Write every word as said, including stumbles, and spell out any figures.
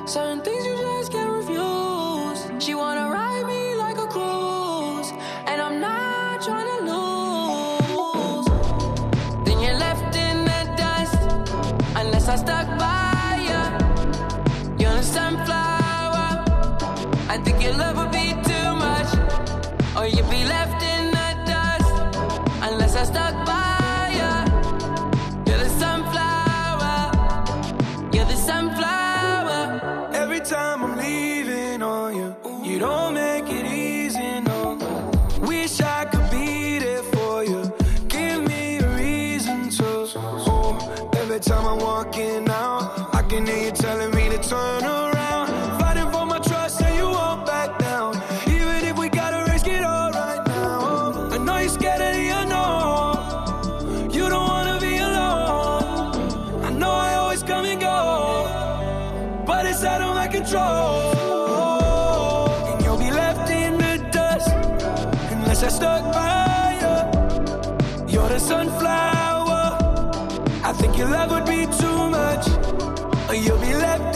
Certain things you just can't refuse. She wanna ride me like a cruise, and I'm not trying to lose. Then you're left in the dust, unless I stuck by you. You're a sunflower. I think your love would be too much, or you'd be left in the dust, unless I stuck by you. You're the sunflower. You're the sunflower. Every time I'm leaving on you, you don't make it easy, no. Wish I could be there for you. Give me a reason to. Oh, every time I'm walking out, I can hear you telling me to turn around. Fighting for my trust and you won't back down. Even if we gotta risk it all right now. I know you're scared of the unknown. You don't wanna be alone. I know I always come and go, but it's out of my control. And you'll be left in the dust, unless I stuck by you. You're the sunflower. I think your love would be too much, or you'll be left